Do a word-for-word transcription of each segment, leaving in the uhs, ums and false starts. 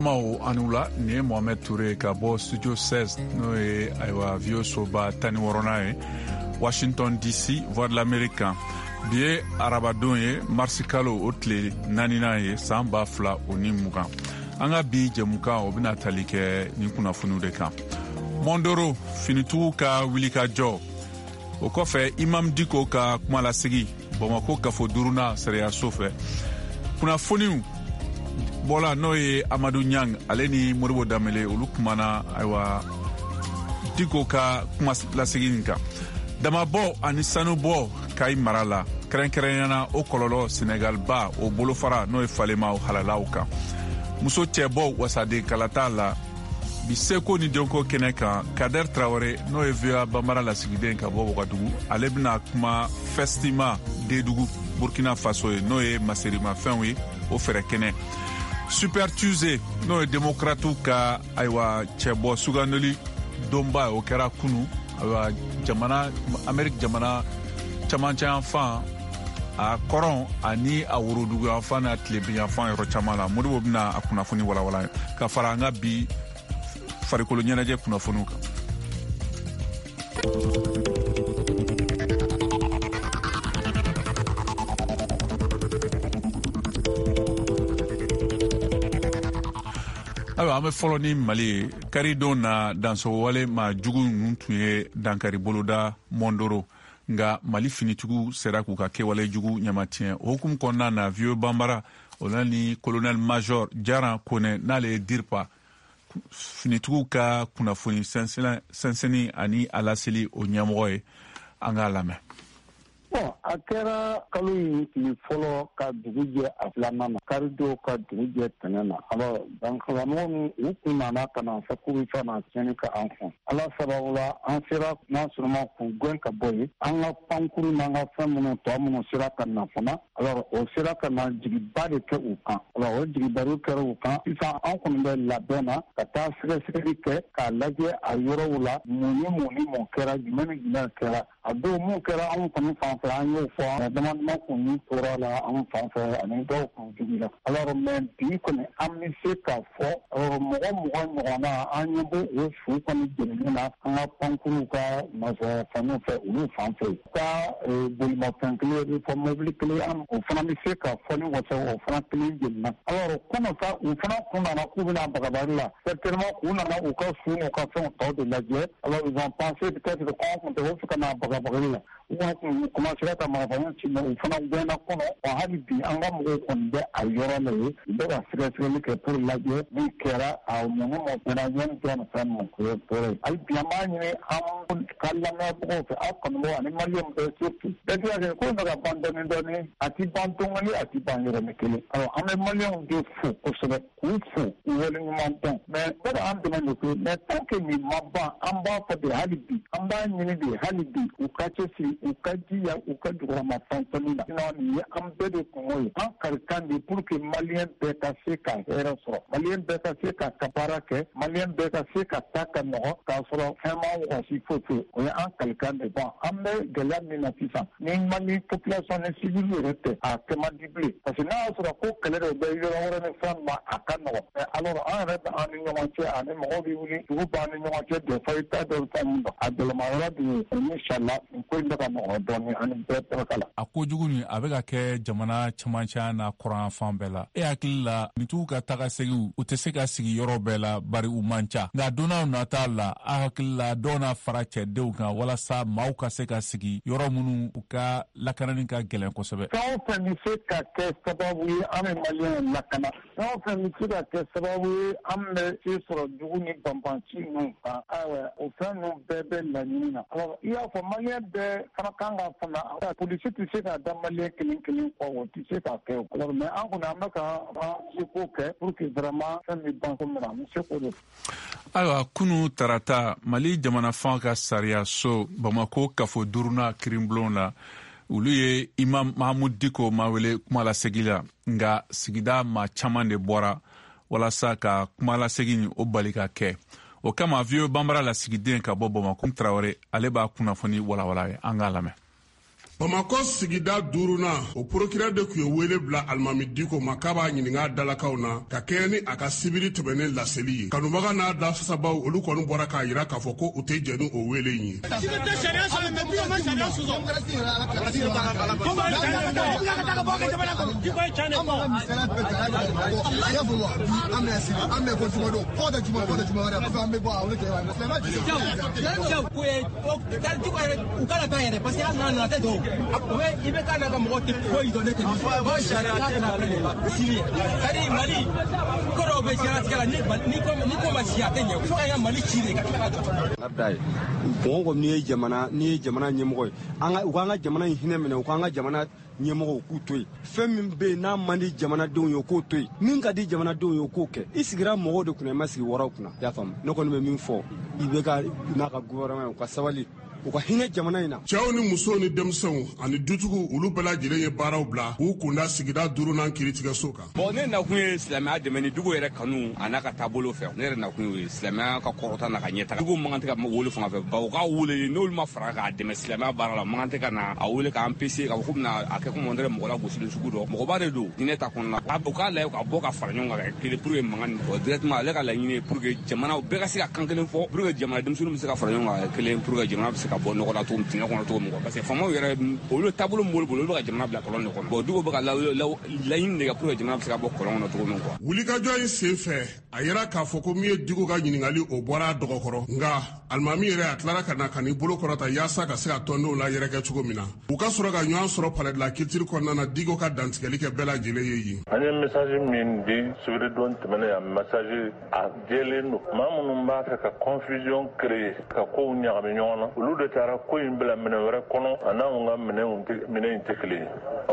Mao Anula ni Mohamed Touré ka bɔ studio seize n'o ye ayiwa vieux soba tani wɔɔrɔnan ye Washington D C voix de l'Amérique bi ye arabadon ye marisi kalo o tile naaninan ye san ba fila o ni mugan an ka bi jɛmukan o bɛna tali kɛ nin kunnafoniw de kan. Mondoro finitugu ka wulikajɔ o kɔfɛ Imam Diko ka kumalasegi Bamako kafo duruna sariyaso fɛ kunnafoniw bɔla n'o ye Amadu Nyang ale ni Moribo Damele olu kumana ayiwa Diko ka kumalasegi nin kan. Damabɔ ani sanubɔ Kayi mara la kɛrɛnkɛrɛnyana o kɔlɔlɔ Senegal ba o bolofara n'o ye falema o halalaw kan. Muso cɛbɔ wasade kalata la bi seko ni donko kɛnɛ kan Kader Traoré n'o ye V O A Bambara lasigiden ka bɔ Wagadugu ale bɛna kuma Festima Dedugu Burkina Faso ye n'o ye maserimafɛnw ye o fɛrɛ kɛnɛ. Super Tuesday n'o ye démocrate ka ayiwa cɛbɔ sugandoli donba o kɛra kunu ayiwa jamana Amérique jamana camancɛ yan fan a kɔrɔn ani a worodugu yan fan n'a tilebin yan fan yɔrɔ caman la Modibo bɛna a kunnafoni walawala ka fara an ka bi farikolo ɲɛnajɛ kunnafoniw kan. Ayiwa an bɛ fɔlɔ ni Mali ye karidon na dansɔgɔwale ma jugu ninnu tun ye dankari boloda Mondoro nga Mali finitigiw sera k'u ka kɛwale jugu ɲamatiɲɛ o hukumu kɔnɔna na Vieux Bambara o la ni colonel major Jaran Kone n'ale ye DIRPA finitigiw ka kunnafoni sɛnsɛnni ani a laseli o ɲɛmɔgɔ ye an k'a lamɛn. Bon, a kɛra kalo in tile fɔlɔ ka dugu jɛ a filanan na karido ka dugu jɛ tɛnɛn na alors dankalamɔgɔ u kun nana ka na fɔ k'u bɛ fɛ na tiɲɛni ka an fɔ ala sababu la an sera n'a sɔrɔma k'u gɛn ka bɔ yen an ka pankuru n'an ka fɛn minnu tɔ minnu sera ka na fana alors o sera ka na jigiba de kɛ u kan alors o jigibariw kɛra u kan sisan an kɔni bɛ labɛn na ka taa sɛgɛsɛgɛli kɛ k'a lajɛ a yɔrɔw la mun ni mun ni mun kɛra jumɛn ni jumɛn kɛra a don mun kɛra anw kɔni fan fɛ an y'o fɔ damadama kun ni tora la an fan fɛ ani dɔw kun jugila alors mais bi kɔni an bɛ se k'a fɔ mɔgɔ mɔgɔ ɲɔgɔnna an ɲɛ bɛ o su kɔni jenini na an ka pankuruw ka masɔrɔfaniw fɛ olu fan fɛ ka bolimafɛn kelen bɛ fɔ mobili kelen an o fana bɛ se ka fɔ ni wasa o fana kelen jenina alors kɔmi sa u fana kun nana k'u bɛna bagabali la certainement k'u nana u ka su n'u ka fɛnw tɔw de lajɛ alors ils ont pensé peut-être que kɔn kun tɛ o fɛ ka na bagabali la u kun commencera ka marifani ci u fana gɛnna kɔnɔ wa hali bi an ka mɔgɔw kɔni bɛ a yɔrɔ la ye u bɛ ka sɛgɛsɛgɛli kɛ pour lajɛ min kɛra a munnu ma kɛra yanni kɛ nin fɛn ninnu o ye tɔɔrɔ ye hali bi an b'a ɲini an ka lamɛnbagaw fɛ aw kanubagaw ani maliyɛnw bɛɛ surtout bɛɛ se ka kɛ ko bɛ ka ban dɔɔni dɔɔni a ti ban dɔngɔli a ti ban yɔrɔnin kelen alors an bɛ maliyɛnw de fo kosɛbɛ k'u fo k'u waleɲuman dɔn mais bɛɛ an dɛmɛ de ko mais tant que nin ma ban an b'a fɔ de hali bi an b'a ɲini de hali bi u ka cɛsiri u ka jiya u ka jugurama fɛnfɛnni na sinon nin ye an bɛɛ de kungo ye an karikan de pour que maliyɛn bɛɛ ka se ka hɛrɛ sɔrɔ maliyɛn bɛɛ ka se ka ka baara kɛ maliyɛn bɛɛ ka se ka taa ka nɔgɔ k'a sɔrɔ fɛn ma wɔsi foyi foyi o ye an kalikan de bon an bɛ gɛlɛya min na sisan ni mali population ni civil yɛrɛ tɛ a kɛ man di bilen parce que n'a y'a sɔrɔ ko kɛlɛ de bɛ yɔrɔ wɛrɛ ni fɛn ma a ka nɔgɔ mais alors an yɛrɛ bɛ an ni ɲɔgɔn cɛ ani mɔgɔw bɛ wuli dugu b'an ni ɲɔgɔn cɛ de fɔ i t'a dɔn fɛn min don a gɛlɛma yɔrɔ de ye inchallah nin ko in bɛ ka nɔgɔ dɔɔni ani bɛɛ tɛgɛ kala a kojugu nin a bɛ ka kɛ jamana camancɛ n'a kɔrɔn fan bɛɛ la e hakili la finitigiw ka taga segiw u tɛ se ka sigi yɔrɔ bɛɛ la bari u man ca nka don n'a nata la a hakili la dɔw n'a fara cɛdenw kan walasa maaw ka se ka sigi yɔrɔ minnu u ka lakanani ka gɛlɛn kosɛbɛ. fɛn o fɛn bɛ se ka kɛ sababu ye an bɛ maliyɛnw lakana fɛn o fɛn bɛ se ka kɛ sababu ye an bɛ se sɔrɔ dugu ni banbanci ninnu kan ayiwa o fɛn ninnu bɛɛ bɛ laɲini na alors i y'a fɔ maliyɛn bɛɛ fana kan ka fana polisi tɛ se ka da maliyɛn kelen kelen kɔ o tɛ se ka kɛ o alors mais an kɔni an bɛ ka an seko kɛ pour que vraiment fɛn bɛ ban ko min na an bɛ se k'o de. ayiwa kunu tarata Mali jamana fan ka sariya so Bamako kafo duruna kirinbulon la olu ye Imam Mahamud Diko ma wele kumalasegi la nga sigida ma caman de bɔra walasa ka kumalasegi ni o bali ka kɛ o kama Vieux Bambara lasigiden ka bɔ Bamako Traoré ale b'a kunnafoni walawala ye an k'a lamɛn. Bamako sigida duruna o procureur de kuye wele bla Almami Diko makaba ɲininga dalakaw na ka kɛɲɛ ni a ka sibiri tɛmɛnen laseli ye kanubaga n'a da sasabaw olu kɔni bɔra k'a yira k'a fɔ ko u tɛ jɛni o wele in ye. Bongo ni jamana ni jamana ɲɛmɔgɔ an ka u ka jamana in hinɛ minɛ u ka jamana ɲɛmɔgɔ k'u to yen fɛn min bɛ n'a man di jamanadenw ye k'o to yen min ka di jamanadenw ye k'o kɛ i sigira mɔgɔw de kunna i ma sigi wɔɔrɔw kunna i y'a faamu ne kɔni bɛ min fɔ i bɛ ka n'a ka gouvernement u ka sabali u ka hinɛ jamana in na. Cɛw ni musow ni denmisɛnw ani dutigiw olu bɛɛ lajɛlen ye baaraw bila k'u kunda sigida duurunan kiritigɛso kan. Bon ne nakun ye silamɛya dɛmɛ ni dugu yɛrɛ kanu a n'a ka taabolo fɛ ne yɛrɛ nakun ye silamɛya ka kɔrɔta n'a ka ɲɛtaga dugu man kan tɛ ka wele fanga fɛ bawo k'a wele n'olu ma fara k'a dɛmɛ silamɛya baara la man kan tɛ ka na a wele k'an pese k'a fɔ k'u bɛna a kɛ comme on dirait mɔgɔ la gosili sugu dɔ mɔgɔba de don diinɛ ta kɔnɔna la u k'a lajɛ ka bɔ ka fara ɲɔgɔn kan ka kelen pour que mankan nin fɔ directement ale ka laɲini ye pour que jamana bɛɛ ka se ka kan kelen fɔ pour que jamana denmisɛnninw bɛ se ka fara ɲɔgɔn kan kelen pour que jamana bɛ se ka bɔ nɔgɔ la cogo tiɲɛ kɔnɔ cogo min parce que famaw yɛrɛ olu taabolo min bolo olu bɛ ka jamana bila kɔlɔn de kɔnɔ bon dugu bɛ ka laɲini de kɛ pour que jamana bɛ se ka bɔ kɔlɔn kɔnɔ cogo min quoi. Wulikajɔ in sen fɛ a yɛrɛ k'a fɔ ko min ye Diko ka ɲininkali o bɔra a dɔgɔkɔrɔ nka Alimami yɛrɛ a tilara ka na ka n'i bolo kɔrɔta yaasa ka se ka tɔndenw la yɛrɛkɛ cogo min na u ka sɔrɔ ka ɲɔgɔn sɔrɔ palais de la culture kɔnɔna na Diko ka dantigɛli kɛ bɛɛ lajɛlen ye yen. An ye message min di sibiridon tɛmɛnen yan message a jɛlen don maa minnu b'a fɛ ka confusion créer ka kow ɲagami ɲɔgɔn na olu de taara ko in bila minɛ wɛrɛ kɔnɔ a n'anw ka minɛ in tɛ kelen ye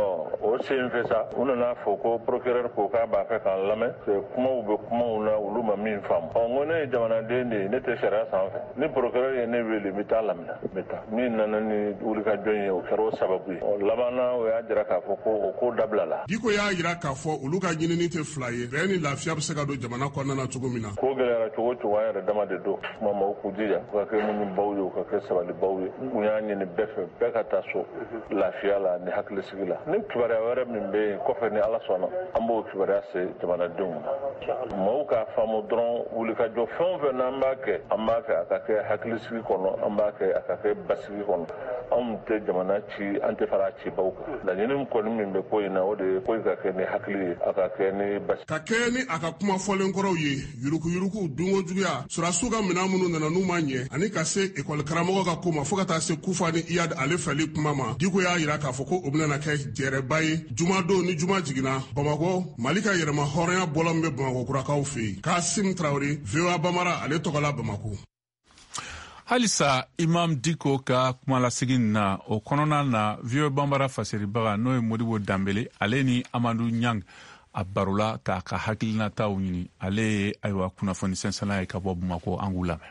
o sen fɛ sa u nana fɔ ko procureur ko k'a b'a fɛ k'an lamɛn kumaw bɛ kumaw na olu ma min faamu ɔ n ko ne ye jamanaden de ye ne tɛ sariya sanfɛ ni procureur ye ne wele n bɛ taa lamɛn n bɛ taa min nana ni wulikajɔ in ye o kɛra o sababu ye ɔ labanna o y'a jira k'a fɔ ko o ko dabila la. Diko y'a jira k'a fɔ olu ka ɲinini tɛ fila ye bɛɛ ni lafiya bɛ se ka don jamana kɔnɔna na cogo min na. Ko gɛlɛyara cogo o cogo an yɛrɛ dama de don kuma ma u k'u jija u ka kɛ muɲubaw ye u ka kɛ sabalibaw ye u y'a ɲini bɛɛ fɛ bɛɛ ka taa so lafiya la ni hakilisigi la ni kibaruya wɛrɛ min bɛ yen kɔfɛ ni ala sɔnna an b'o kibaruya se jamanadenw ma maaw k'a faamu dɔrɔn wulikajɔ fɛn o fɛn n'an b'a kɛ an b'a kɛ a ka kɛ hakilisigi kɔnɔ an b'a kɛ a ka kɛ basigi kɔnɔ anw tɛ jamana ci an tɛ fara cibaw kan laɲini kɔni min bɛ ko in na o de ye ko ka kɛ ni hakili ye a ka kɛ ni basi. Ka kɛ ni a ka kuma fɔlen kɔrɔw ye yurukuyuruku dunko juguya surasiw ka minɛn minnu nana n'u ma ɲɛ ani ka se ekɔli karamɔgɔ ka ko ma fo ka taa se kufa ni iyad ale fɛli kuma ma Diko y'a jira k'a fɔ ko o bɛna kɛ jɛrɛba ye jumadon ni juma jiginna Bamako Mali ka yɛrɛma hɔrɔnya bɔlɔ min bɛ Bamako kurakaw fɛ yen Kasim Traoré V O A Bamara ale tɔgɔla Bamako. Halisa Imam Diko ka kumalasegin na o kɔnɔna na V O A Bambara fasiribaga n'o ye Modibo Dambele ale ni Amadou Niang a barola k'a ka hakilinataw ɲini ale ye ayiwa kunnafoni sɛnsɛnna ye ka bɔ Bamako an k'u lamɛn.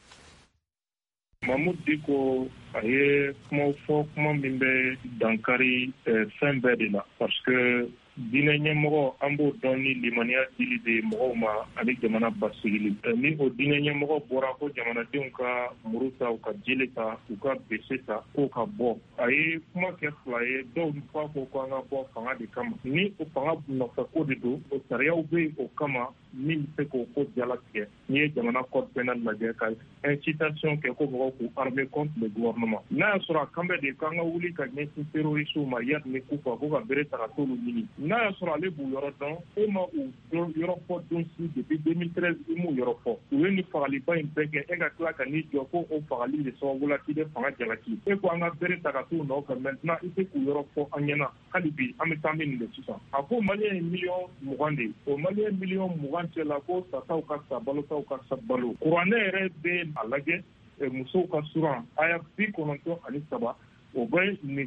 Mamadou Diko a ye kumaw fɔ kuma min bɛ dankari fɛn bɛɛ de la parce que diinɛ ɲɛmɔgɔ an b'o dɔn ni limaniya dili de mɔgɔw ma ani jamana basigili ni o diinɛ ɲɛmɔgɔ bɔra ko jamanadenw ka muru ta u ka jele ta u ka bese ta k'o ka bɔ a ye kuma kɛ fila ye dɔw f'a fɔ ko an ka bɔ fanga de kama ni o fanga nɔfɛ ko de don o sariyaw bɛ yen o kama min bɛ se k'o ko jalatigɛ n'i ye jamana code pénal lajɛ ka incitation kɛ ko mɔgɔw k'u armer contre le gouvernement n'a y'a sɔrɔ a kan bɛ de k'an ka wuli ka ɲɛsin terroristes ma yanni ni kufa ko ka bere ta ka t'olu ɲini n'a y'a sɔrɔ ale b'u yɔrɔ dɔn e ma u yɔrɔ fɔ don si depuis deux mille treize i m'u yɔrɔ fɔ u ye nin fagaliba in bɛɛ kɛ e ka tila ka n'i jɔ ko o fagali de sababu la k'i bɛ fanga jalaki e ko an ka bere ta ka t'u nɔfɛ maintenant i tɛ k'u yɔrɔ fɔ an ɲɛna hali bi an bɛ taa min de sisan a ko maliyɛn ye miliyɔn mugan de ye o maliyɛn miliyɔn mugan cɛ la ko sataw ka sa balotaw ka sa balo kuranɛ yɛrɛ bɛ a lajɛ musow ka suran a y'a bi kɔnɔntɔn ani saba o bɛ nin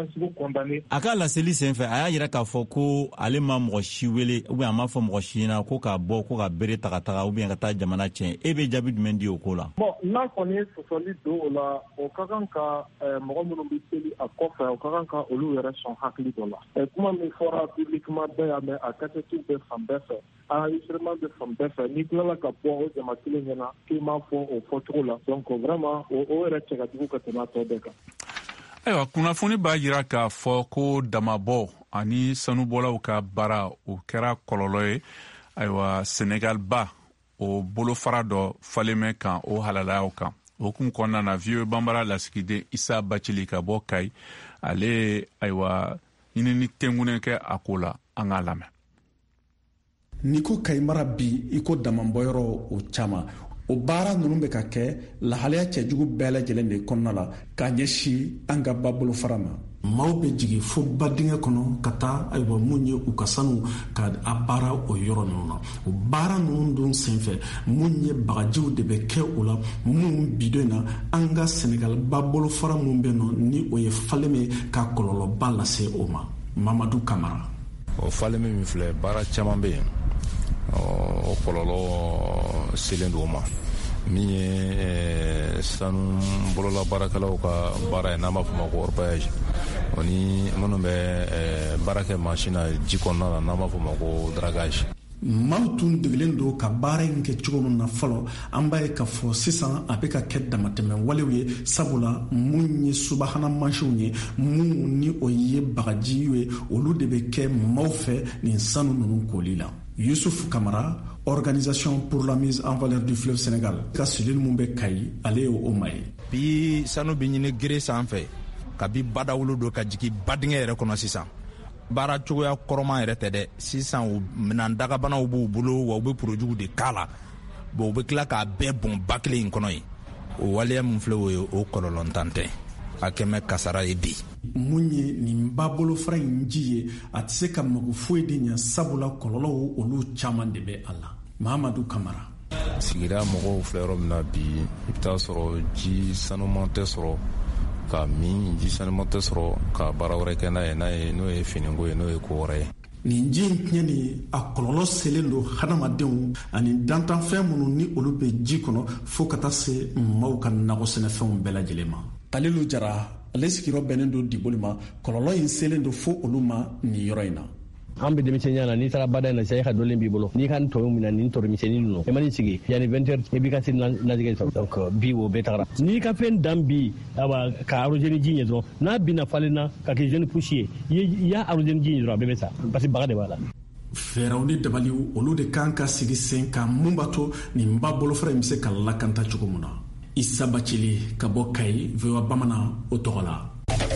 a ka laseli senfɛ a y'a jira k'a fɔ ko ale ma mɔgɔ si wele ou bien a m'a fɔ mɔgɔ si ɲɛna ko k'a bɔ ko ka bere ta ka taga ou bien ka taa jamana tiɲɛ e bɛ jaabi jumɛn di o ko la. Bon n'a kɔni ye sɔsɔli don o la o ka kan ka mɔgɔ minnu bɛ seli a kɔfɛ o ka kan ka olu yɛrɛ sɔn hakili dɔ la kuma min fɔra publiquement bɛɛ y'a mɛn a kɛtɛtu bɛ fan bɛɛ fɛ enregistrement bɛ fan bɛɛ fɛ n'i tilala ka bɔ o jama kelen ɲɛna k'i m'a fɔ o fɔcogo la donc vraiment o yɛrɛ cɛ ka jugu ka tɛmɛ a tɔ bɛɛ kan. ayiwa kunnafoni b'a jira k'a fɔ ko damabɔ ani sanubɔlaw ka baara o kɛra kɔlɔlɔ ye ayiwa Senegal ba o bolofara dɔ falenmɛ kan o halalayaw kan o kun kɔnɔna na vieux banbara lasigiden Isa Bacili ka bɔ Kayi ale ayiwa ɲinini tɛngunen kɛ a ko la an k'a lamɛn. N'i ko Kayi mara bi i ko damabɔyɔrɔ o caman o baara ninnu bɛ ka kɛ lahalaya cɛjugu bɛɛ lajɛlen de kɔnɔna la k'a ɲɛsin an ka ba bolofara ma. Maaw bɛ jigin fo ba dingɛ kɔnɔ ka taa ayiwa mun ye u ka sanu ka a baara o yɔrɔ ninnu na o baara ninnu dun senfɛ mun ye bagajiw de bɛ kɛ o la mun bidon na an ka Senegal ba bolofara mun bɛ nɔ ni o ye Falémé ka kɔlɔlɔba lase o ma. Mamadou Kamara. o Falémé min filɛ baara caman bɛ yen o kɔlɔlɔ selen don o ma min ye sanu bolola baarakɛlaw ka baara ye n'an b'a fɔ ma ko orpaillage o ni minnu bɛ baara kɛ mansin na ji kɔnɔna na n'an b'a fɔ ma ko dragage. Maaw tun degelen don ka baara in kɛ cogo min na fɔlɔ an b'a ye k'a fɔ sisan a bɛ ka kɛ damatɛmɛ walew ye sabula mun ye subahana mansinw ye mun ni o ye bagaji ye olu de bɛ kɛ maaw fɛ nin sanu ninnu koli la. Youssouf Kamara, Organisation pour la mise en valeur du fleuve Sénégal ka sidini mun bɛ Kayi ale ye o ma ye. Bi sanu bɛ ɲini gere sanfɛ ka bi badawolo don ka jigin badingɛ yɛrɛ kɔnɔ sisan baara cogoya kɔrɔman yɛrɛ tɛ dɛ sisan minan dagabanaw b'u bolo wa u bɛ porojugu de k'a la bon u bɛ tila k'a bɛɛ bɔn ba kelen in kɔnɔ ye o waleya min filɛ o ye o kɔlɔlɔntan tɛ a kɛmɛ kasara ye bi. Mun ye nin ba bolofara in ji ye a tɛ se ka mago foyi de ɲɛ sabula kɔlɔlɔw olu caman de bɛ a la. Mahamadou Kamara. Sigida mɔgɔw filɛ yɔrɔ min na bi i bɛ taa sɔrɔ ji sanuman tɛ sɔrɔ ka min ji sanuman tɛ sɔrɔ ka baara wɛrɛ kɛ n'a ye n'a ye n'o ye finiko ye n'o ye ko wɛrɛ ye. Nin ji in tiɲɛni a kɔlɔlɔ selen don hadamadenw ani dantanfɛn minnu ni olu bɛ ji kɔnɔ fo ka taa se maaw ka nakɔ sɛnɛfɛnw bɛɛ lajɛlen ma. Kalilu Jara ale sigiyɔrɔ bɛnnen don Diboli ma kɔlɔlɔ in selen don fo olu ma nin yɔrɔ in na. An bɛ denmisɛnninya la n'i taara bada in na sisan e ka dɔlen b'i bolo n'i ka nin tɔɲɔ min na nin tɔrɔmisɛnnin ninnu e man'i sigi yanni vingt heures i b'i ka seli lajɛgɛ sɔrɔ donc bi o bɛɛ tagara n'i ka fɛn dan bi awa ka arroser ni ji ɲɛ dɔrɔn n'a binna falenna ka kɛ jeune pousse ye i y'a arroser ni ji ɲɛ dɔrɔn a bɛɛ bɛ sa parce que baga de b'a la. Fɛɛrɛw ni dabaliw olu de kan ka sigi sen kan mun b'a to nin ba bolofara in bɛ se ka lakanta cogo min na. Isa Bacili ka bɔ Kayi V O A Bamanan o tɔgɔ la.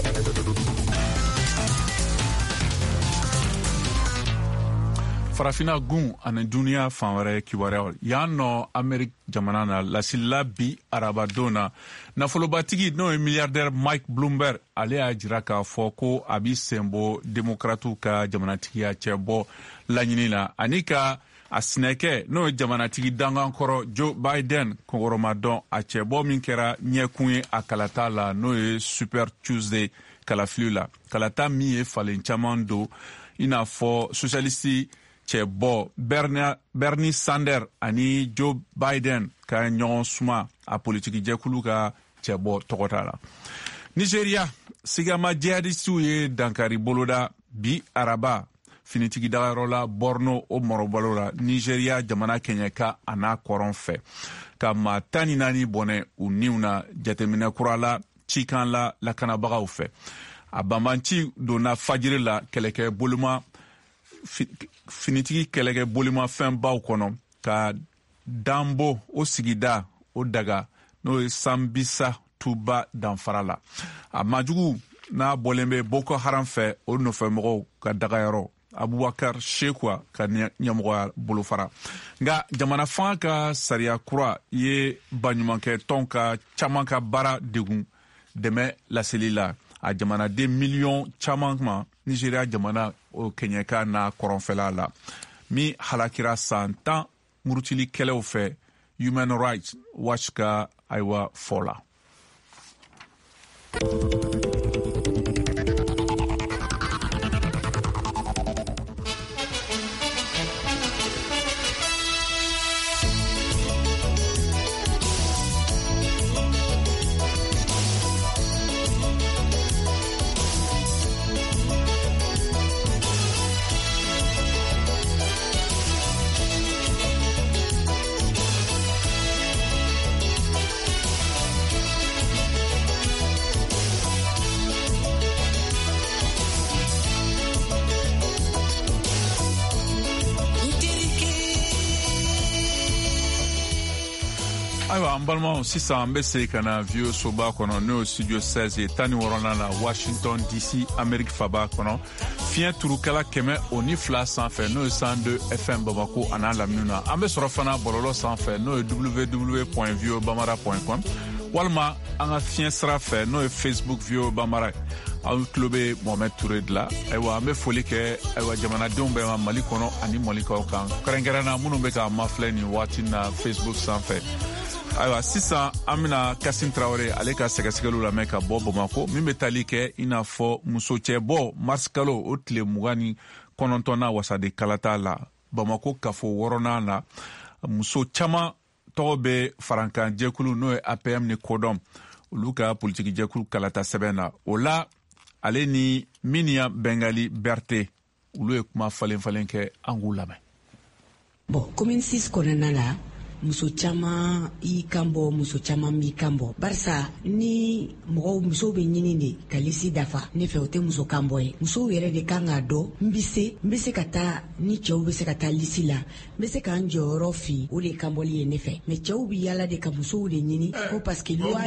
Farafina gun ani duniya fan wɛrɛ kibaruyaw yan nɔ Ameriki jamana na lasila bi arabadon na nafolobatigi n'o ye milliardaire Mike Bloomberg ale y'a jira k'a fɔ ko a bɛ sen bɔ demokratiw ka jamanatigiya cɛbɔ laɲini na ani ka a sinɛkɛ n'o ye jamanatigi dangankɔrɔ Joe Biden kɔnkɔrɔmadɔn a cɛbɔ min kɛra ɲɛkun ye a kalata la n'o ye Super Tuesday kalafili la kalata min ye falen caman don i n'a fɔ socialiste cɛbɔ Bernie Sanders ani Joe Biden ka ɲɔgɔn suma a politiki jɛkulu ka cɛbɔ tɔgɔta la. Nigeria sigama jihadistiw ye dankari boloda bi araba finitigi dagayɔrɔ la Borno o mɔrɔbalo la Nigeria jamana kɛɲɛka a n'a kɔrɔn fɛ ka maa tan ni naani bɔnɛ u niw na jateminɛ kura la cikan la lakanabagaw fɛ a banbanci donna fajiri la kɛlɛkɛ boloma finitigi kɛlɛkɛ bolimafɛn baw kɔnɔ ka Dambo o sigida o daga n'o ye Sambisa Tuba danfara la a majugu n'a bɔlen bɛ Boko Haram fɛ o nɔfɛmɔgɔw ka dagayɔrɔ Abubakar Shekwa ka ɲɛmɔgɔya bolofara nka jamana fanga ka sariya kura ye baɲumankɛ tɔn ka caman ka baara degun dɛmɛ laseli la a jamanaden miliyɔn caman ma Nigeria jamana o kɛɲɛka n'a kɔrɔnfɛla la min halakira san tan murutili kɛlɛw fɛ Human Rights Watch ka ayiwa fɔ la. ayiwa an balimaw sisan an be segin ka na vieux soba kɔnɔ n'o studio seize ye tan ni wɔɔrɔnan na Washington D C Amérique faba kɔnɔ fiɲɛ turukɛla kɛmɛ o ni fila sanfɛ n'o ye cent deux F M Bamako a n'a lamini na an be sɔrɔ fana bɔlɔlɔ sanfɛ n'o ye w w w point voa bambara point com walima an ka fiɲɛ sira fɛ n'o ye Facebook voa bambara aw tulo be Mohamed Touré de la ayiwa an be foli kɛ ayiwa jamanadenw bɛɛ ma Mali kɔnɔ ani Malikaw kan kɛrɛnkɛrɛnna minnu be ka mafilɛ ni waati na Facebook sanfɛ. Ayiwa sisan an bena Kasim Traoré ale ka sɛgɛsɛgɛliw lamɛn ka bɔ Bamako min be tali kɛ i n'a fɔ musocɛbɔ mars kalo o tile mugan ni kɔnɔntɔnna wasade kalata la Bamako kafo wɔɔrɔnan na muso caman tɔgɔ be farankan jɛkulu n'o ye A P M ni Kodɔm olu ka politiki jɛkulu kalata sɛbɛn na o la ale ni Minia Bengali Berté olu ye kuma falen falen kɛ an k'u lamɛn. Bon, commune six kɔnɔna la muso caman i kan bɔ muso caman b'i kan bɔ barisa ni mɔgɔw musow be ɲini de ka lisi dafa ne fɛ o tɛ muso kan bɔ ye musow yɛrɛ de kan k'a dɔn n be se n be se ka taa ni cɛw be se ka taa lisi la n be se k'an jɔyɔrɔ fi o de kan bɔli ye ne fɛ mɛ cɛw be yala de ka musow de ɲini ko parseke loi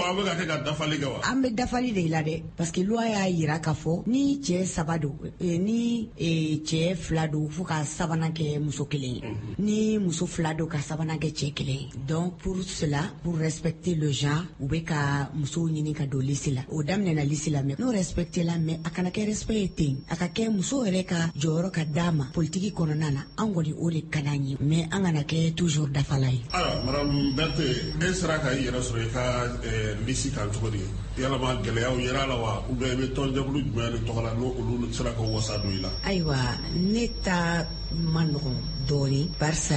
an be dafali de la dɛ parseke loi y'a yira k'a fɔ ni cɛ saba do ni cɛ fila do fo ka sabanan kɛ muso kelen ye ni muso fila do ka sabanan kɛ cɛ kelen. Donc pour cela, pour respecter le genre, ou be ka muso ɲini ka don lisi la. O daminɛna lisi la mais n'o respecter la mais a kana kɛ respect ten. A ka kɛ muso yɛrɛ ka jɔyɔrɔ ka d'a ma politiki kɔnɔna na. An kɔni o de ka d'an ye mais an kana kɛ toujours dafala ye. Alors madame Berté, e sera ka i yɛrɛ sɔrɔ i ka lisi kan cogo di? Yalama gɛlɛyaw yera la wa ou bien i be tɔnjɛkulu jumɛn de tɔgɔ la n'o olu sera ka wasa don i la? Ayiwa ne ta ma nɔgɔn dɔɔni barisa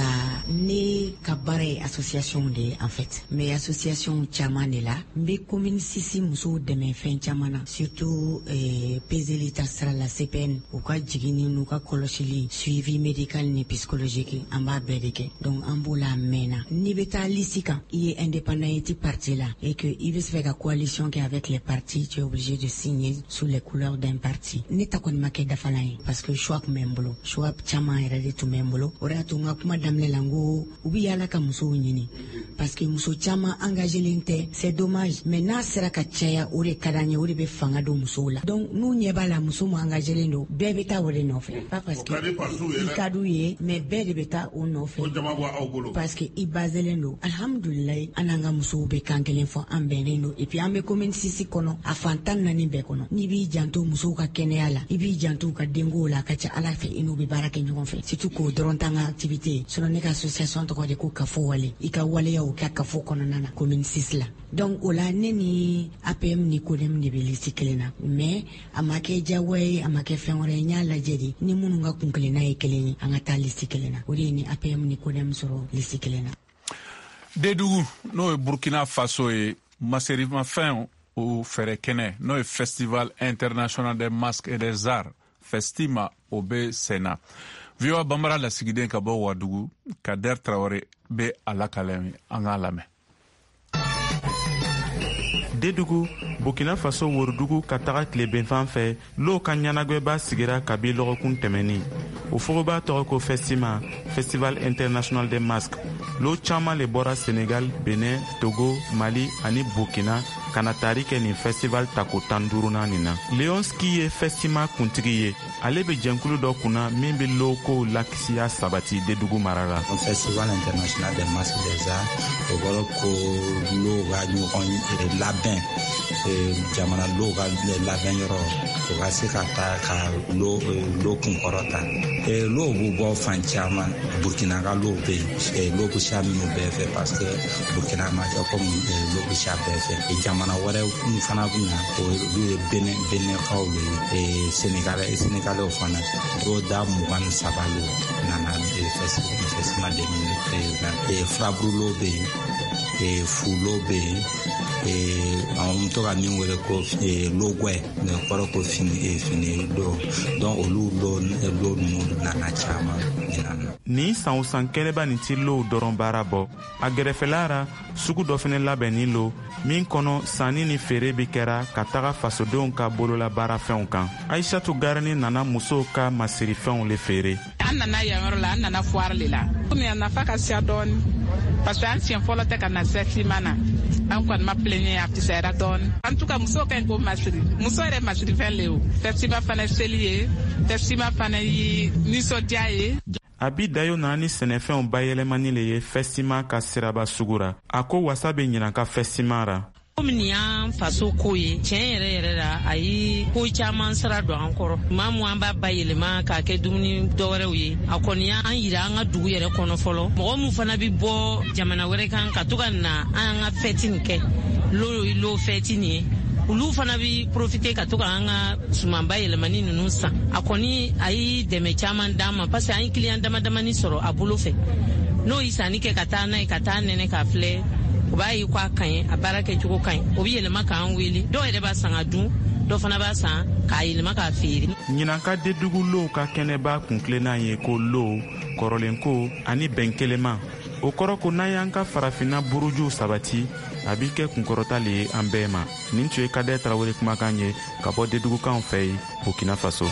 ne ka baara ye association de en fait mais association caman de la n be commune six musow dɛmɛ fɛn caman na surtout eh, peseli ta sira la C P N u ka jigini n'u ka kɔlɔsili suivi médical ni psychologique an b'a bɛɛ de kɛ donc an b'o la mɛnna n'i be taa lisi kan i ye indépendant ye ti parti la et que i be se fɛ ka coalition kɛ avec les partis tu es obligé de signer sous les couleurs d'un parti ne ta kɔni ma kɛ dafalan ye parce que choix kun bɛ n bolo choix caman yɛrɛ de tun bɛ n bolo o de y'a to n ka kuma daminɛ la n ko u be yala ka musow ɲini parce que muso caman engagelen tɛ c'est dommage mais n'a sera ka caya o de ka d'an ye o de be fanga don musow la donc n'u ɲɛ b'a la muso mu engagelen don bɛɛ be taa o de nɔfɛ pas parce que i ka d'u ye mais bɛɛ de be taa o nɔfɛ parce que i baselen don alhamdulilayi an n'an ka musow be kan kelen fɔ an bɛnnen don et puis an be commune six kɔnɔ a fantan naani bɛɛ kɔnɔ n'i b'i janto musow ka kɛnɛya la i b'i janto ka dengow la a ka ca ala fɛ i n'u be baara kɛ ɲɔgɔn fɛ surtout k'o dɔrɔn t'an ka activité ye sinon ne ka association tɔgɔ de ko kafo wale i ka waleyaw kɛ kafo kɔnɔna na commune six la donc o la ne ni A P M ni Kodem de be lisi kelen na mais a ma kɛ jagoya ye a ma kɛ fɛn wɛrɛ ye n y'a lajɛ de ni minnu ka kun kelenna ye kelen ye an ka taa lisi kelen na o de ye ni A P M ni Kodem sɔrɔ lisi kelen na. Dedugu n'o ye Burkina Faso ye maserimafɛn o fɛrɛ kɛnɛ n'o ye Festival International des Masques et des Arts Festima o be senna Voa Bambara lasigiden ka bɔ Wadugu Kader Traoré be a lakalɛn an k'a lamɛn. Dedugu Burkina Faso worodugu ka taga tilebenfan fɛ l'o ka ɲanagwɛba sigira kabi lɔgɔkun tɛmɛni o fogoba tɔgɔ ko Festima Festival International des Masques l'o caman le bɔra Sénégal, Benin, Togo, Mali ani Burkina kana taari kɛ nin festival tako tan duurunan nin na. Leonski ye Festima kuntigi ye ale be jɛnkulu dɔ kunna min be loko lakisiya sabati Dedugu mara la. Festival International des Masques des Arts o bɔra ko lo ka ɲɔgɔn labɛn jamana lo ka labɛn yɔrɔ o ka se ka taa ka lo lo kun kɔrɔta lo b'u bɔ fan caman Burkina ka lo be yen lo bɛ siya minnu bɛɛ fɛ parce que Burkina ma kɛ comme lo bɛ siya bɛɛ fɛ jamana wɛrɛw fana bɛ na olu ye Benin Beninkaw le ye Sénégalais Sénégalais fana dɔw da mugan ni saba lo nana festival de mille Fraboulo be yen Fulo be yen an to ka min wele ko logwɛ ne kɔrɔ ko fini fini do donc olu lo lo ninnu nana caman ɲinana. Ni san o san kɛnɛba nin ti low dɔrɔn baara bɔ a gɛrɛfɛla ra sugu dɔ fɛnɛ labɛnni lo min kɔnɔ sanni ni feere bi kɛra ka taga fasodenw ka bolola baarafɛnw kan. Aïssatou Garni nana musow ka masirifɛnw le feere. an nana yanyɔrɔ la an nana foire le la komi a nafa ka siya dɔɔni parce que an siɲɛ fɔlɔ tɛ ka na sɛtima na an kɔni ma plaignɛ a fisayara dɔɔni en tout cas musow ka ɲi ko masiri muso yɛrɛ masiri fɛn le o fɛsima fana seli ye fɛsima fana yi nisɔndiya ye. Abi Dayo nana ni sɛnɛfɛnw bayɛlɛmani le ye fɛsima ka siraba sugura a ko wasa bɛ ɲinan ka fɛsima ra. Komi nin y'an faso ko ye tiɲɛ yɛrɛ yɛrɛ la a ye ko caman sira don an kɔrɔ maa mu an b'a bayɛlɛma k'a kɛ dumuni dɔwɛrɛw ye a kɔni y'an yira an ka dugu yɛrɛ kɔnɔ fɔlɔ mɔgɔ min fana bɛ bɔ jamana wɛrɛ kan ka to ka na an ka fɛti nin kɛ lo lo fɛti nin ye olu fana bɛ profiter ka to ka an ka suman bayɛlɛmani ninnu san a kɔni a ye dɛmɛ caman d'an ma parce que an ye client dama damani sɔrɔ a bolo fɛ n'o ye sanni kɛ ka taa n'a ye ka taa nɛnɛ k'a filɛ o b'a ye ko a ka ɲi a baara kɛcogo ka ɲi o bɛ yɛlɛma k'an wele dɔw yɛrɛ b'a san ka dun dɔ fana b'a san k'a yɛlɛma k'a feere. ɲinanka dedugu low ka kɛnɛba kuntilenna ye ko low kɔrɔlenko ani bɛn kelenma o kɔrɔ ko n'an y'an ka farafinna burujuw sabati a b'i kɛ kunkɔrɔta le ye an bɛɛ ma nin tun ye Kadɛ Tarawele kumakan ye ka bɔ dedugukanw fɛ ye Burkina Faso.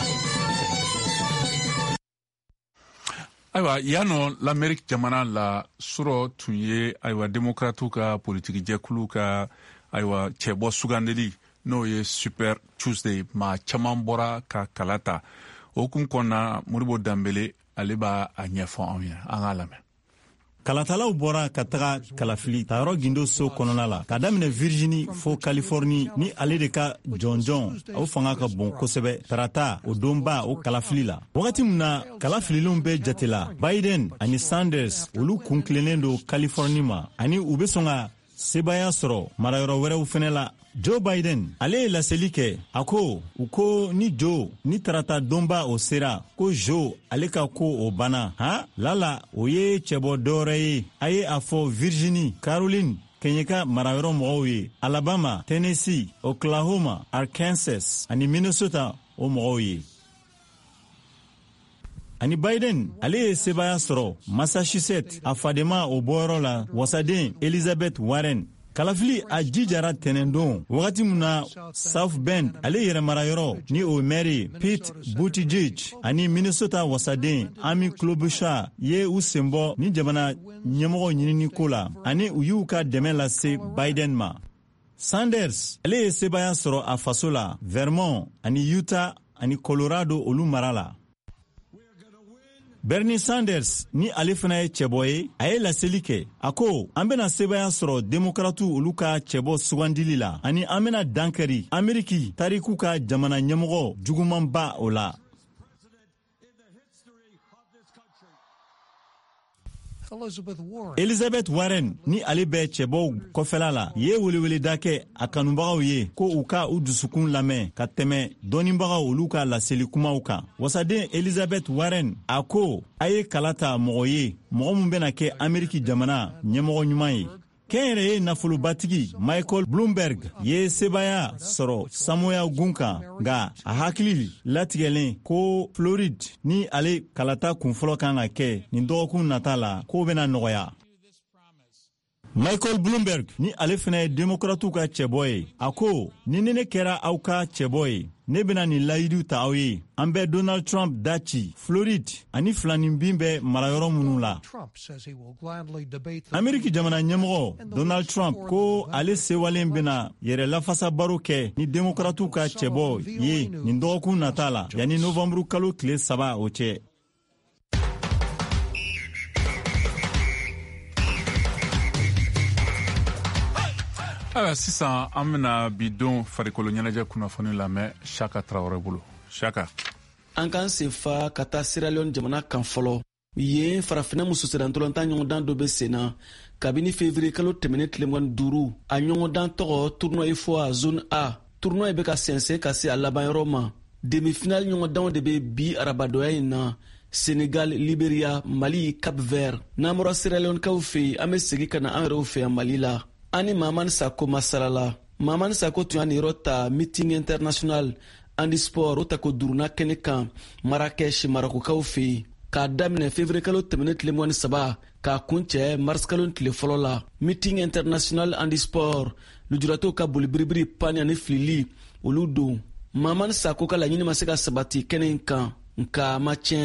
Ayiwa yano l'Amérique jamana la sɔrɔ tun ye ayiwa démocrates ka politique jɛkulu ka ayiwa cɛbɔ sugandeli n'o ye Super Tuesday ma caman bɔra ka kala ta o kun kɔnɔna Modibo Dambele ale b'a a ɲɛfɔ anw ye an k'a lamɛn. Kalatalaw bɔra ka taga kalafili tayɔrɔ gindo so kɔnɔna la ka daminɛ Virginie fo Californie ni ale de ka jɔnjɔn o fanga ka bon kosɛbɛ tarata o donba o kalafili la wagati min na kalafililenw bɛ jate la Biden ani Sanders olu kun tilennen don Californie ma ani u bɛ sɔn ka sebaya sɔrɔ marayɔrɔ wɛrɛw fɛnɛ la. Joe Biden ale ye laseli kɛ a ko u ko ni Joe ni tarata donba o sera ko Joe ale ka ko o bana han lala o ye cɛbɔ dɔwɛrɛ ye a ye a fɔ Virginie, Caroline keɲeka marayɔrɔ mɔgɔw ye Alabama, Tennessee, Oklahoma, Arkansas ani Minnesota o mɔgɔw ye. Ani Biden ale ye sebaya sɔrɔ Massachusetts a fadema o bɔyɔrɔ la wasaden Elizabeth Warren. Kalafili a jijara tɛnɛndon wagati min na South Bend ale yɛrɛmarayɔrɔ ni o maire Pete Buttigieg ani Minnesota wasaden Amy Klobuchar ye u senbɔ ni jamana ɲɛmɔgɔ ɲinini ko la ani u y'u ka dɛmɛ lase Biden ma. Sanders ale ye sebaya sɔrɔ a faso la Vermont ani Utah ani Colorado olu mara la. Bernie Sanders ni ale fana ye cɛbɔ ye a ye laseli kɛ a ko an bena sebaya sɔrɔ demokratu olu ka cɛbɔ sugandili la ani an bena dankɛri Ameriki tariku ka jamana ɲɛmɔgɔ jugumanba o la. Elizabeth Warren ni ale bɛ cɛbɔw kɔfɛla la ye weleweleda kɛ a kanubagaw ye ko u ka u dusukun lamɛn ka tɛmɛ dɔnnibagaw olu ka laseli kumaw kan. Wasaden Elizabeth Warren a ko a ye kala ta mɔgɔ ye mɔgɔ min bɛna kɛ Ameriki jamana ɲɛmɔgɔ ɲuman ye. Kɛn yɛrɛ ye nafolobatigi Michael Bloomberg ye sebaya sɔrɔ samoya gun kan nga a hakili latigɛlen ko Floride ni ale kalata kunfɔlɔ kan ka kɛ nin dɔgɔkun nata la ko bena nɔgɔya. Michael Bloomberg ni ale fana ye demokratu ka cɛbɔ ye a ko ni ne ne kɛra aw ka cɛbɔ ye ne bena nin layidu ta aw ye an bɛ Donald Trump daci Floride ani filanin bin bɛ marayɔrɔ minnu la. Ameriki jamana ɲɛmɔgɔ Donald Trump ko ale sewalen bena yɛrɛ lafasa baro kɛ ni demokratu ka cɛbɔ ye nin dɔgɔkun nata la yanni novembre kalo tile saba o cɛ. Ayiwa sisan an bena bidon farikolo ɲɛnajɛ kunnafoni lamɛn Shaka Traoré bolo. Shaka. An k'an sen fa ka taa Sierra Leone jamana kan fɔlɔ yen farafinna muso sirantɔlɔntan ɲɔgɔndan dɔ bɛ sen na kabini février kalo tɛmɛnen tile mugan ni duuru a ɲɔgɔndan tɔgɔ tournoi I F O A zone A tournoi bɛ ka sɛnsɛn ka se a labanyɔrɔ ma demi-finale ɲɔgɔndanw de bɛ bi arabadoya in na Senegal, Liberia, Mali, Cap Vert n'an bɔra Sierra Leone kaw fɛ yen an bɛ segin ka na an yɛrɛw fɛ yan Mali la ani Mamani Sako masalala Mamani Sako tun y'a niyɔrɔ ta meeting international handisport o tako duruna kɛnɛ kan Marrakech Marakokaw fɛ yen k'a daminɛ février kalo tɛmɛnen tile mugan ni saba k'a kun cɛ mars kalo tile fɔlɔ la meeting international handisport lujuratɔw ka bolibiribiri pani ani filili olu don Mamani Sako ka laɲini ma se ka sabati kɛnɛ in kan nka a ma tiɲɛ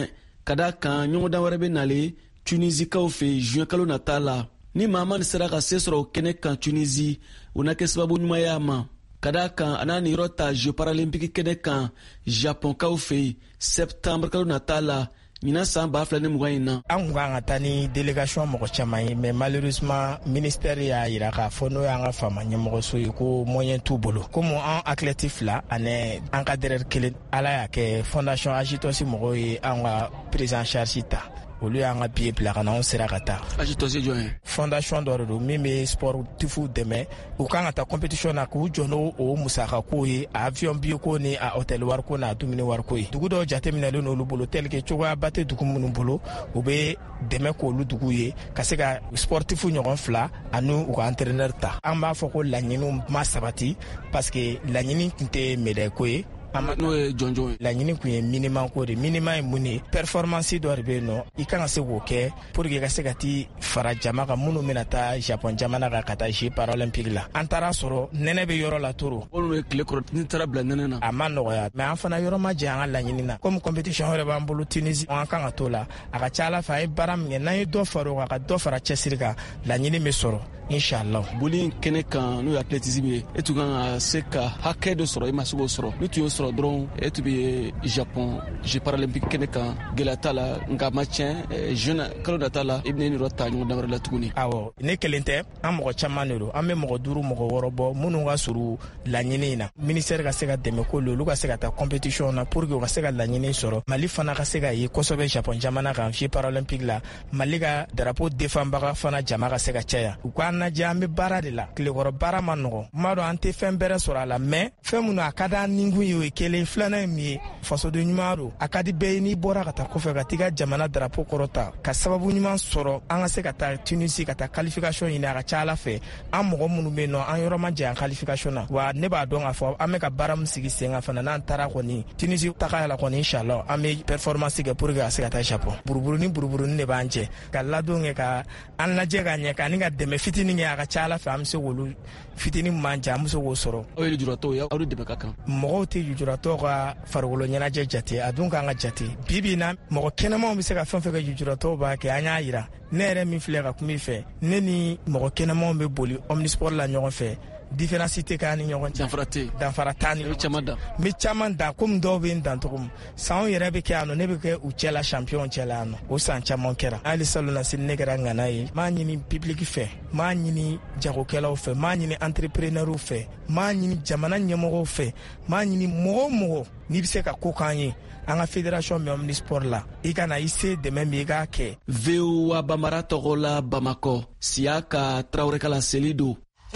ka da kan ɲɔgɔndan wɛrɛ bɛ nale tunisikaw fɛ juin kalo nata la ni maa man sera ka se sɔrɔ o kɛnɛ kan tunisi o na kɛ sababu ɲumanya ma ka da kan a n'a niyɔrɔ ta jeux paralympique kɛnɛ kan japonkaw fɛ septembre kalo nata la ɲina san ba fila ni mugan in na. An kun kan ka taa ni délégation mɔgɔ caman ye mais malheureusement ministère y'a yira k'a fɔ n'o y'an ka faama ɲɛmɔgɔso ye ko moyen t'u bolo komi an athlète fila ani an ka cadre kelen ala y'a kɛ fondation Agitos mɔgɔw ye an ka prise en charge ta olu y'an ka billet bila ka na anw sera ka taa. Agitos ye jɔn ye? Fondation dɔ de don min bɛ sportifu dɛmɛ u kan ka taa compétition na k'u jɔ n'o o musaka ko ye a avion billet ko ni a hôtel wari ko n'a dumuni wari ko ye. Dugu dɔw jateminɛlen n'olu bolo tel que cogoya ba tɛ dugu minnu bolo u bɛ dɛmɛ k'olu dugu ye ka se ka sportifu ɲɔgɔn fila ani u ka entraîneur ta. An b'a fɔ ko laɲiniw ma sabati parce que laɲini tun tɛ médaille ko ye. N'o ye jɔnjɔn ye. Laɲini kun ye minima ko de minima ye mun ye performance dɔ de bɛ yen nɔ i kan ka se k'o kɛ pour que i ka se ka ti fara jama kan minnu bɛna taa Japon jamana kan ka taa Jeux paralympiques la. An taara sɔrɔ nɛnɛ bɛ yɔrɔ la toro. Olu ye tile kɔrɔ ni taara bila nɛnɛ na. A ma nɔgɔya mais an fana yɔrɔ ma jɛ an ka laɲini na comme compétition wɛrɛ b'an bolo Tunisie an kan ka t'o la a ka ca Ala fɛ a ye baara min kɛ n'an ye dɔ fara o kan ka dɔ fara cɛsiri kan laɲini bɛ sɔrɔ inshallah. Boli in kɛnɛ kan n'o ye athlétisme ye e tun kan ka se ka hakɛ dɔ sɔrɔ e ma se k'o sɔrɔ ni tun y'o sɔrɔ dɔrɔn e tun bɛ Japon Jeux paralympiques kɛnɛ kan gɛlɛya t'a la nka ma tiɲɛ jeune kalo nata la i bɛna niyɔrɔ ta ɲɔgɔndan wɛrɛ la tuguni. Awɔ ne kelen tɛ an mɔgɔ caman de don an bɛ mɔgɔ duuru mɔgɔ wɔɔrɔ bɔ minnu ka surun laɲini in na ministère ka se ka dɛmɛ k'olu olu ka se ka taa compétition na pour que u ka se ka laɲini sɔrɔ Mali fana ka se ka ye kosɛbɛ Japon jamana kan Jeux paralympiques la Mali ka drapeau défendbaga fana jama ka se ka caya u k'an lajɛ an bɛ baara de la tilekɔrɔ baara ma nɔgɔ ma dɔn an tɛ fɛn bɛrɛ sɔrɔ a la mais fɛn minnu a ka di an nikun ye o ye kelen filanan ye min ye fasoden ɲuman don a ka di bɛɛ ye n'i bɔra ka taa kɔfɛ ka t'i ka jamana drapeau kɔrɔta ka sababu ɲuman sɔrɔ an ka se ka taa Tunisie ka taa qualification ɲini a ka ca Ala fɛ an mɔgɔ minnu bɛ yen nɔ an yɔrɔ ma jɛ an qualification na wa ne b'a dɔn k'a fɔ an bɛ ka baara min sigi sen kan fana n'an taara kɔni Tunisie taga la kɔni inshallah an bɛ performance kɛ pour que a se ka taa Japon buruburuni buruburuni de b'an cɛ ka ladon kɛ ka an lajɛ ka ɲɛ ka ni ka dɛmɛ fitinin kɛ a ka ca Ala fɛ an bɛ se k'olu fitinin man ca an bɛ se k'o sɔrɔ. Aw ye lujuratɔw ye aw de dɛmɛ ka kan. Mɔgɔw tɛ lujuratɔw ka farikolo ɲɛnajɛ jate a dun k'an ka jate bi bi in na mɔgɔ kɛnɛmanw bɛ se ka fɛn fɛn kɛ lujuratɔw b'a kɛ an y'a yira ne yɛrɛ min filɛ ka kuma i fɛ ne ni mɔgɔ kɛnɛmanw bɛ boli omnisport la ɲɔgɔn fɛ différence tɛ k'an ni ɲɔgɔn cɛ. Danfara tɛ. Danfara t'a ni ɲɔgɔn cɛ. Caman dan. N bɛ caman dan komi dɔw bɛ n dan cogo min sanw yɛrɛ bɛ kɛ yan nɔ ne bɛ kɛ u cɛla champion cɛla yan nɔ o san caman kɛra hali salon na sini ne kɛra ŋana ye n b'a ɲini public fɛ n b'a ɲini jagokɛlaw fɛ n b'a ɲini entrepreneurs fɛ n b'a ɲini jamana ɲɛmɔgɔw fɛ n b'a ɲini mɔgɔ o mɔgɔ n'i bɛ se ka ko k'an ye an ka fédération min omnisport la i kana i se dɛmɛ min i k'a kɛ. V O A Bambara tɔgɔ la Bamakɔ Siyaka Traoré kala seli don.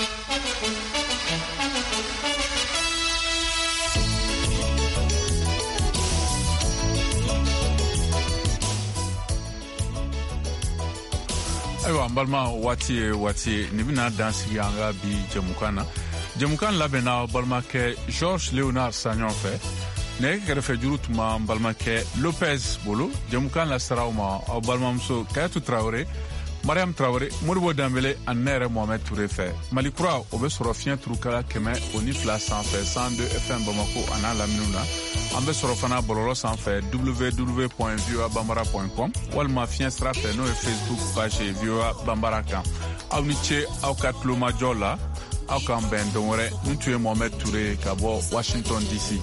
Ayiwa n balima waati ye waati ye nin bɛna dan sigi an ka bi jɛmukan na jɛmukan labɛnna balimakɛ Georges Léonard Sagnon fɛ nɛgɛ kɛrɛfɛ juru tun b'an balimakɛ Lopez bolo jɛmukan lasera aw ma aw balimamuso Kayatou Traoré Mariam Traoré Modibo Dembélé ani ne yɛrɛ Mohamed Touré fɛ Mali kura o bɛ sɔrɔ fiɲɛ turukala kɛmɛ o ni fila sanfɛ cent deux F M Bamako a n'a laminiw na an bɛ sɔrɔ fana bɔlɔlɔ sanfɛ w w w point v o a bambara point com walima fiɲɛ sira fɛ n'o ye Facebook page V O A Bambara kan aw ni ce aw ka tulomajɔ la aw k'an bɛn don wɛrɛ nin tun ye Mohamed Touré ka bɔ Washington D C.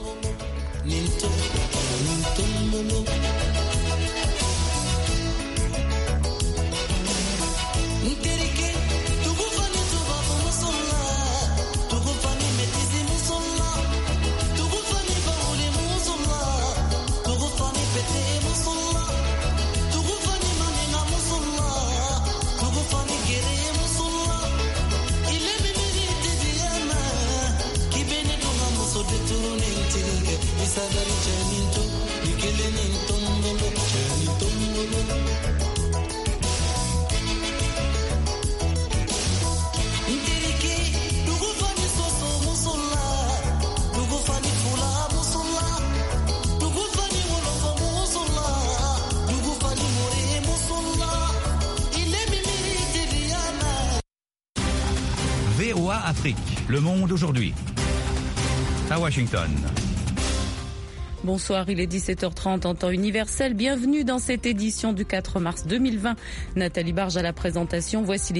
V O A Afrique, le monde aujourd'hui. À Washington. Bonsoir, il est dix-sept heures trente en temps universel. Bienvenue dans cette édition du quatre mars deux mille vingt. Nathalie Barge à la présentation. Voici les